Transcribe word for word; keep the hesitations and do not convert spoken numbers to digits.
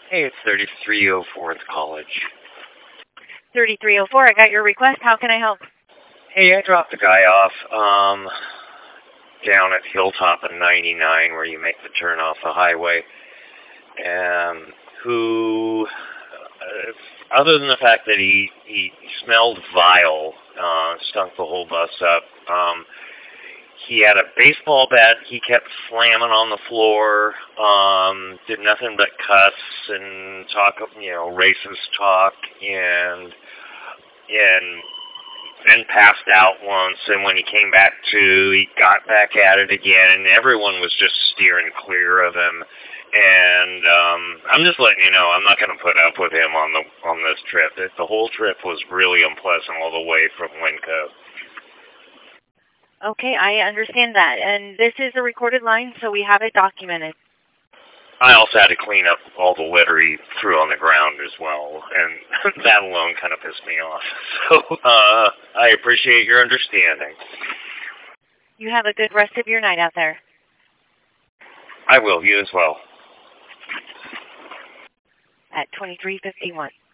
Hey, it's thirty-three oh fourth College. thirty-three oh four, I got your request. How can I help? Hey, I dropped a guy off um, down at Hilltop at ninety-nine where you make the turn off the highway, um, who, uh, other than the fact that he, he smelled vile, uh, stunk the whole bus up, um, he had a baseball bat he kept slamming on the floor, um, did nothing but cuss and talk, you know, racist talk, and, and then passed out once, and when he came back to, he got back at it again, and everyone was just steering clear of him. And um, I'm just letting you know, I'm not going to put up with him on the on this trip. It, the whole trip was really unpleasant all the way from Winco. Okay, I understand that. And this is a recorded line, so we have it documented. I also had to clean up all the litter he threw on the ground as well, and that alone kind of pissed me off. So uh, I appreciate your understanding. You have a good rest of your night out there. I will. You as well. At twenty-three fifty-one.